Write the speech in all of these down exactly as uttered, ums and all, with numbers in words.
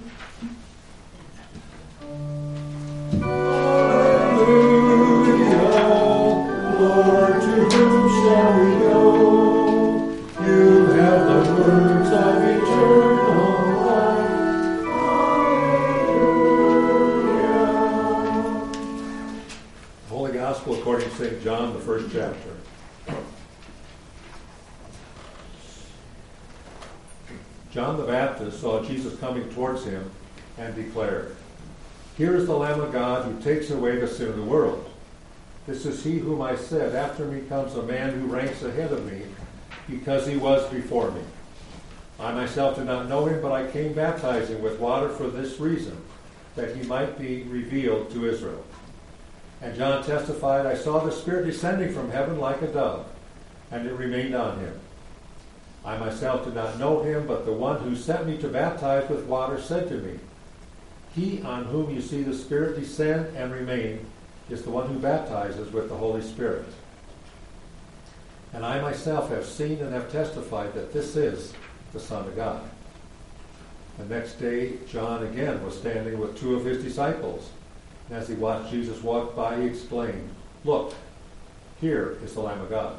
John the Baptist saw Jesus coming towards him and declared, "Here is the Lamb of God who takes away the sin of the world. This is he whom I said, after me comes a man who ranks ahead of me, because he was before me. I myself did not know him, but I came baptizing with water for this reason, that he might be revealed to Israel." And John testified, "I saw the Spirit descending from heaven like a dove, and it remained on him. I myself did not know him, but the one who sent me to baptize with water said to me, 'He on whom you see the Spirit descend and remain is the one who baptizes with the Holy Spirit.' And I myself have seen and have testified that this is the Son of God." The next day, John again was standing with two of his disciples. And as he watched Jesus walk by, he exclaimed, "Look, here is the Lamb of God."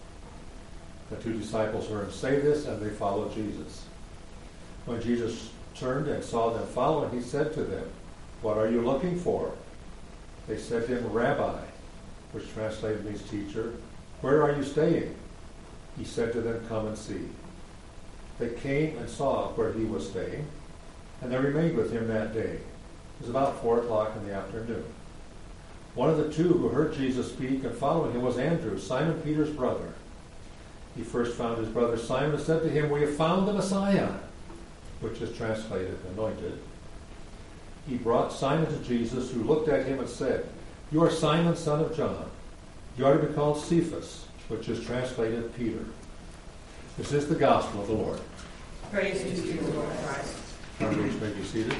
The two disciples heard him say this, and they followed Jesus. When Jesus turned and saw them following, he said to them, "What are you looking for?" They said to him, "Rabbi," which translated means teacher, "where are you staying?" He said to them, "Come and see." They came and saw where he was staying, and they remained with him that day. It was about four o'clock in the afternoon. One of the two who heard Jesus speak and following him was Andrew, Simon Peter's brother. He first found his brother Simon and said to him, "We have found the Messiah," which is translated anointed. He brought Simon to Jesus, who looked at him and said, "You are Simon, son of John. You are to be called Cephas," which is translated Peter. This is the gospel of the Lord. Praise to you, Lord Christ. Congregation may be seated.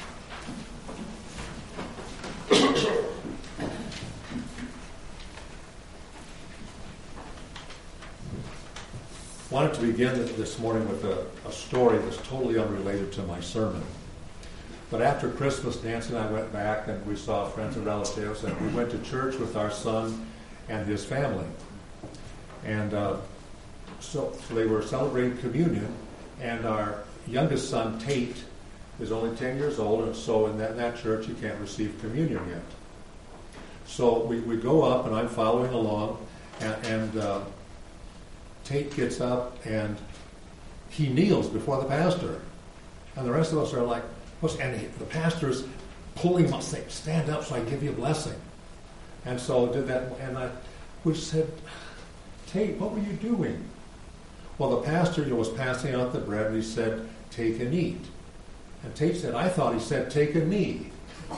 I wanted to begin this morning with a, a story that's totally unrelated to my sermon. But after Christmas, Nancy and I went back and we saw friends and relatives, and we went to church with our son and his family. And uh, so, so they were celebrating communion, and our youngest son, Tate, is only ten years old, and so in that, in that church you can't receive communion yet. So we, we go up, and I'm following along, and, and uh, Tate gets up and he kneels before the pastor. And the rest of us are like, and he, the pastor's pulling him up, saying, "Stand up so I give you a blessing." And so did that, and I we said, "Tate, what were you doing?" Well, the pastor you know, was passing out the bread, and he said, "Take and eat." And Tate said, "I thought he said, take a knee."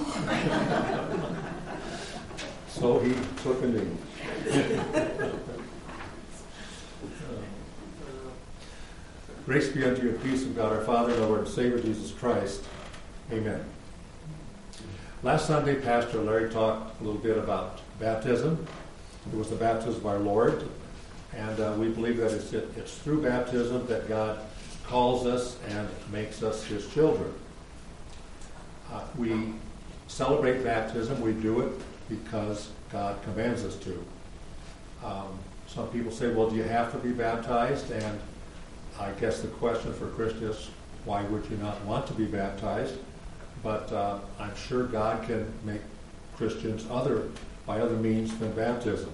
So he took a knee. Grace be unto you and peace of God our Father and our Lord and Savior Jesus Christ. Amen. Last Sunday, Pastor Larry talked a little bit about baptism. It was the baptism of our Lord. And uh, we believe that it's, it, it's through baptism that God calls us and makes us his children. Uh, we celebrate baptism. We do it because God commands us to. Um, some people say, well, do you have to be baptized? And I guess the question for Christians is, why would you not want to be baptized? But uh, I'm sure God can make Christians other by other means than baptism.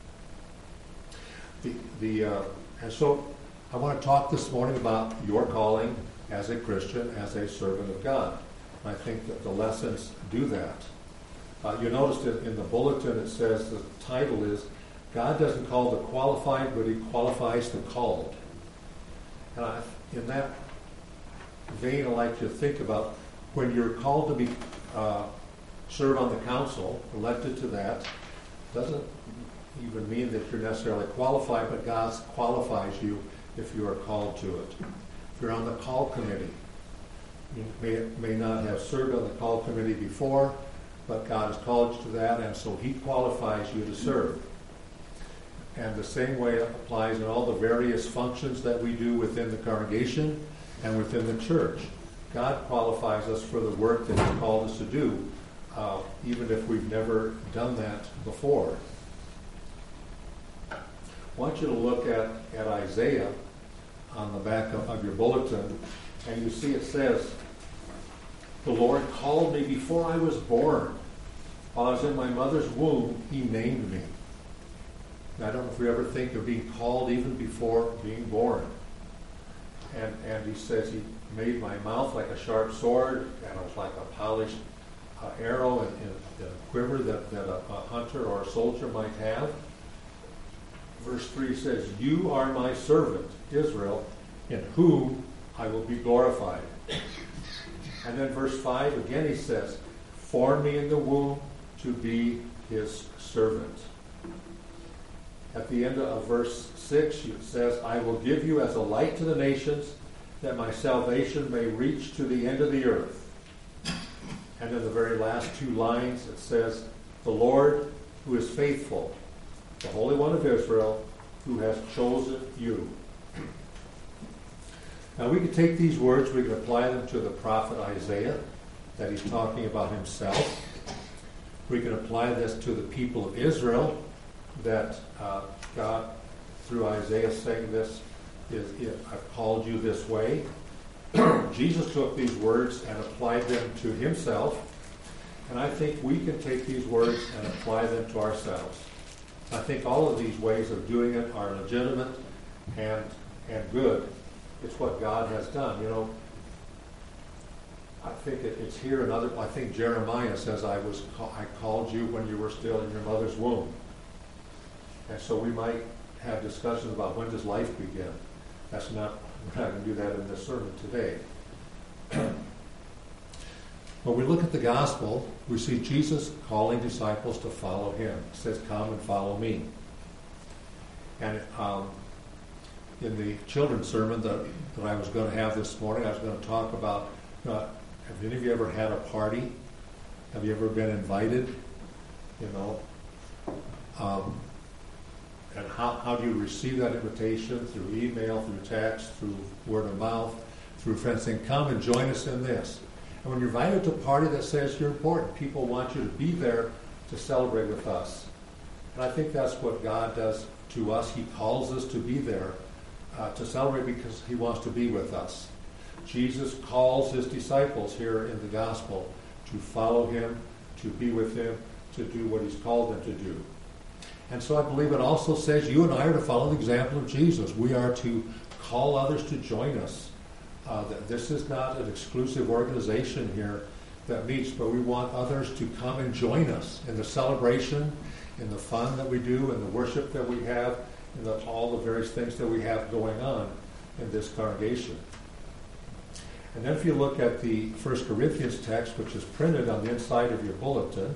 The, the uh, and so I want to talk this morning about your calling as a Christian, as a servant of God. And I think that the lessons do that. Uh, you noticed in, in the bulletin it says the title is, God doesn't call the qualified, but he qualifies the called. And I, in that vein, I like to think about when you're called to be uh, serve on the council, elected to that, doesn't even mean that you're necessarily qualified, but God qualifies you if you are called to it. If you're on the call committee, you may, may not have served on the call committee before, but God has called you to that, and so he qualifies you to serve. And the same way applies in all the various functions that we do within the congregation and within the church. God qualifies us for the work that He's called us to do, uh, even if we've never done that before. I want you to look at, at Isaiah on the back of, of your bulletin, and you see it says, "The Lord called me before I was born. While I was in my mother's womb, He named me." I don't know if we ever think of being called even before being born. And, and He says He made my mouth like a sharp sword, and it was like a polished uh, arrow and, and a quiver that, that a, a hunter or a soldier might have. Verse three says, "You are my servant, Israel, in whom I will be glorified." And then verse five, again He says, "Form me in the womb to be His servant." At the end of verse six, it says, "I will give you as a light to the nations, that my salvation may reach to the end of the earth." And in the very last two lines, it says, "The Lord who is faithful, the Holy One of Israel, who has chosen you." Now we can take these words, we can apply them to the prophet Isaiah, that he's talking about himself. We can apply this to the people of Israel, that uh, God, through Isaiah saying this, is, "I've called you this way." Jesus took these words and applied them to Himself, and I think we can take these words and apply them to ourselves. I think all of these ways of doing it are legitimate and and good. It's what God has done. You know, I think it, it's here in other. I think Jeremiah says, "I was I called you when you were still in your mother's womb." And so we might have discussions about when does life begin. That's not. We're not going to do that in this sermon today. When we look at the gospel, we see Jesus calling disciples to follow Him. He says, "Come and follow me." And um, in the children's sermon that, that I was going to have this morning, I was going to talk about, uh, have any of you ever had a party? Have you ever been invited? You know, um, and how, how do you receive that invitation? Through email, through text, through word of mouth, through friends saying, "Come and join us in this." And when you're invited to a party that says you're important, people want you to be there to celebrate with us. And I think that's what God does to us. He calls us to be there uh, to celebrate because He wants to be with us. Jesus calls His disciples here in the gospel to follow Him, to be with Him, to do what He's called them to do. And so I believe it also says you and I are to follow the example of Jesus. We are to call others to join us. Uh, that this is not an exclusive organization here that meets, but we want others to come and join us in the celebration, in the fun that we do, in the worship that we have, in the, all the various things that we have going on in this congregation. And then if you look at the First Corinthians text, which is printed on the inside of your bulletin,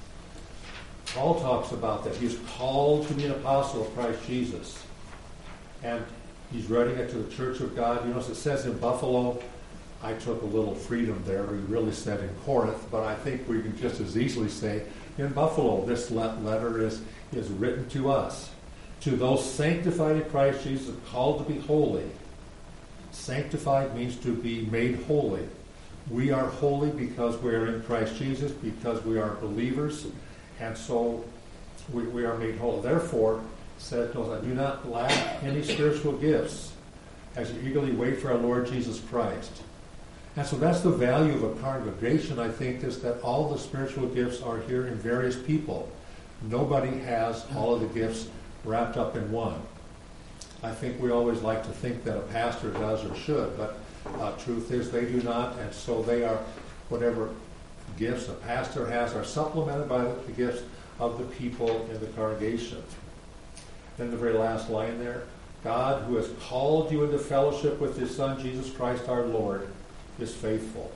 Paul talks about that he's called to be an apostle of Christ Jesus. And he's writing it to the church of God. You notice it says in Buffalo. I took a little freedom there. We really said in Corinth, but I think we can just as easily say in Buffalo. This letter is, is written to us. To those sanctified in Christ Jesus, called to be holy. Sanctified means to be made holy. We are holy because we are in Christ Jesus, because we are believers, and so we, we are made holy. Therefore, said, "I do not lack any spiritual gifts as you eagerly wait for our Lord Jesus Christ." And so that's the value of a congregation, I think, is that all the spiritual gifts are here in various people. Nobody has all of the gifts wrapped up in one. I think we always like to think that a pastor does or should, but uh, truth is they do not, and so they are, whatever gifts a pastor has are supplemented by the gifts of the people in the congregation. Then the very last line there, God, who has called you into fellowship with His Son, Jesus Christ our Lord, is faithful.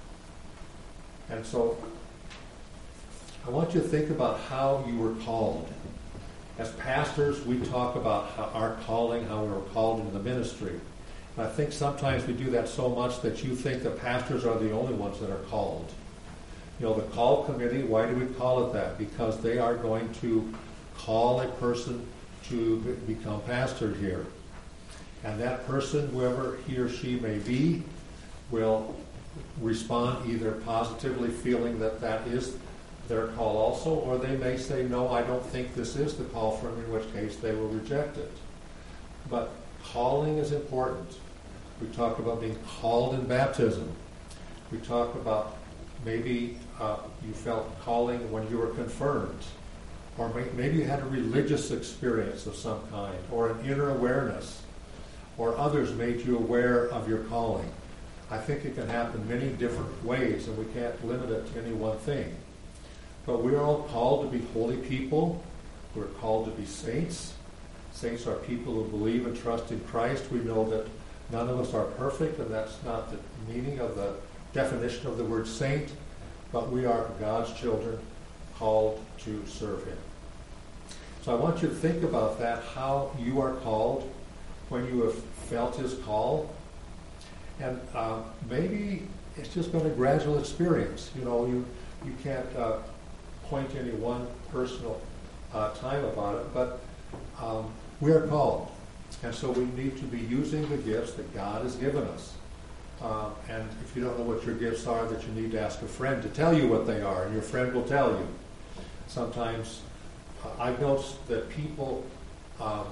And so I want you to think about how you were called. As pastors, we talk about how our calling, how we were called into the ministry. And I think sometimes we do that so much that you think the pastors are the only ones that are called. You know, the call committee, why do we call it that? Because they are going to call a person to become pastor here. And that person, whoever he or she may be, will respond either positively, feeling that that is their call also, or they may say, no, I don't think this is the call for them, in which case they will reject it. But calling is important. We talk about being called in baptism. We talk about maybe uh, you felt calling when you were confirmed, or may, maybe you had a religious experience of some kind, or an inner awareness, or others made you aware of your calling. I think it can happen many different ways, and we can't limit it to any one thing. But we are all called to be holy people. We're called to be saints. Saints are people who believe and trust in Christ. We know that none of us are perfect, and that's not the meaning of the definition of the word saint, but we are God's children called to serve Him. So I want you to think about that, how you are called, when you have felt His call. And uh, maybe it's just been a gradual experience. You know, you, you can't uh, point to any one personal uh, time about it, but um, we are called. And so we need to be using the gifts that God has given us. Um, and if you don't know what your gifts are, that you need to ask a friend to tell you what they are, and your friend will tell you. Sometimes uh, I've noticed that people, um,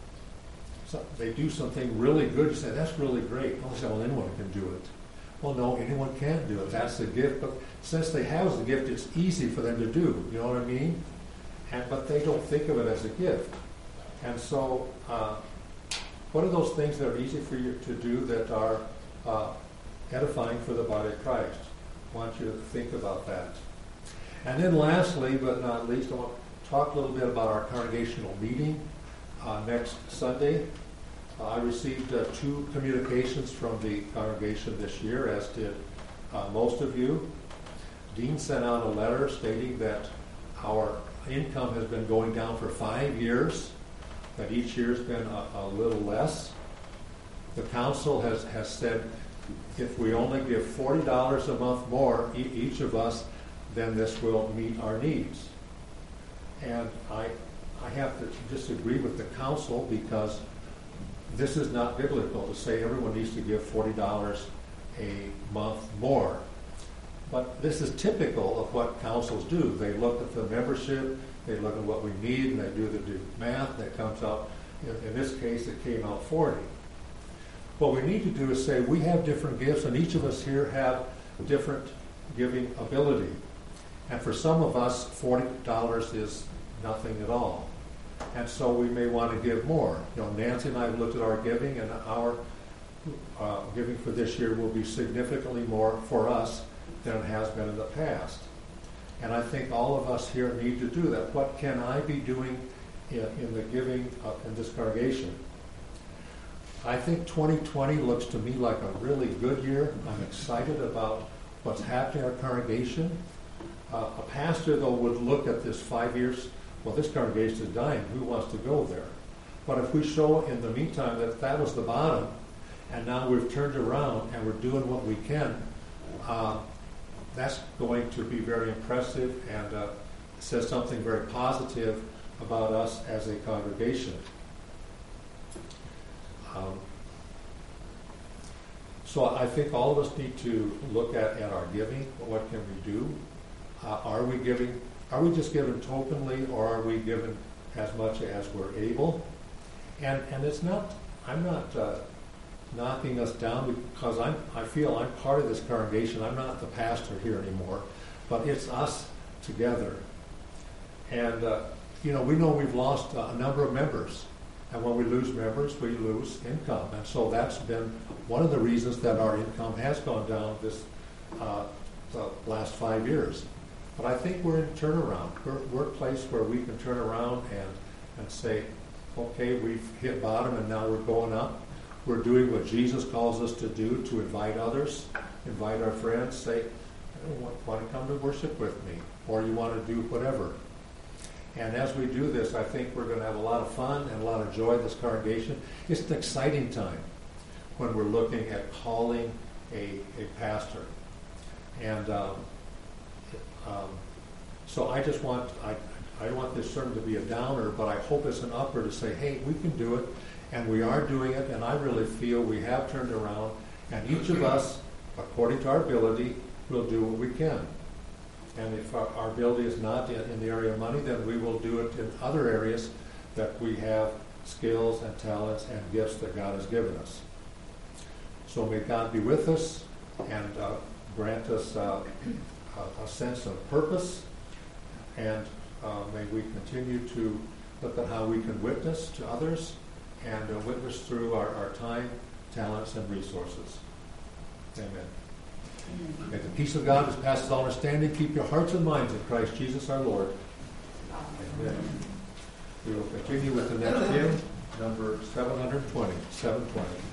so they do something really good. You say, that's really great. Oh, say, well, anyone can do it. Well, no, anyone can't do it. That's the gift. But since they have the gift, it's easy for them to do. You know what I mean? And, but they don't think of it as a gift. And so uh, what are those things that are easy for you to do that are uh, edifying for the body of Christ? I want you to think about that. And then lastly, but not least, I want to talk a little bit about our congregational meeting uh, next Sunday. Uh, I received uh, two communications from the congregation this year, as did uh, most of you. Dean sent out a letter stating that our income has been going down for five years, that each year's been a, a little less. The council has, has said if we only give forty dollars a month more, e- each of us, then this will meet our needs. And I, I have to disagree with the council, because this is not biblical to say everyone needs to give forty dollars a month more. But this is typical of what councils do. They look at the membership, they look at what we need, and they do the do math, and it comes out, in, in this case, it came out forty. What we need to do is say we have different gifts, and each of us here have different giving ability. And for some of us, forty dollars is nothing at all. And so we may want to give more. You know, Nancy and I have looked at our giving, and our uh, giving for this year will be significantly more for us than it has been in the past. And I think all of us here need to do that. What can I be doing in, in the giving uh, in this congregation? I think twenty twenty looks to me like a really good year. I'm excited about what's happening in our congregation. Uh, a pastor, though, would look at this five years, well, this congregation is dying. Who wants to go there? But if we show in the meantime that that was the bottom, and now we've turned around and we're doing what we can, uh, that's going to be very impressive, and uh, says something very positive about us as a congregation. Um, so I think all of us need to look at, at our giving. What can we do? Uh, are we giving? Are we just giving tokenly, or are we giving as much as we're able? And and it's not. I'm not uh, knocking us down, because I'm. I feel I'm part of this congregation. I'm not the pastor here anymore, but it's us together. And uh, you know, we know we've lost a number of members. And when we lose members, we lose income. And so that's been one of the reasons that our income has gone down this uh, the last five years. But I think we're in turnaround. We're, we're a place where we can turn around and, and say, okay, we've hit bottom and now we're going up. We're doing what Jesus calls us to do, to invite others, invite our friends, say, want to come to worship with me, or you want to do whatever. And as we do this, I think we're going to have a lot of fun and a lot of joy in this congregation. It's an exciting time when we're looking at calling a, a pastor. And um, um, so I just want, I, I don't want this sermon to be a downer, but I hope it's an upper to say, hey, we can do it, and we are doing it, and I really feel we have turned around, and each of us according to our ability, we'll do what we can. And if our, our ability is not in, in the area of money, then we will do it in other areas that we have skills and talents and gifts that God has given us. So may God be with us and uh, grant us uh, a, a sense of purpose, and uh, may we continue to look at how we can witness to others and uh, witness through our, our time, talents, and resources. Amen. Amen. May the peace of God, which passes all understanding, keep your hearts and minds in Christ Jesus our Lord. Amen. We will continue with the next hymn, number seven twenty. seven twenty.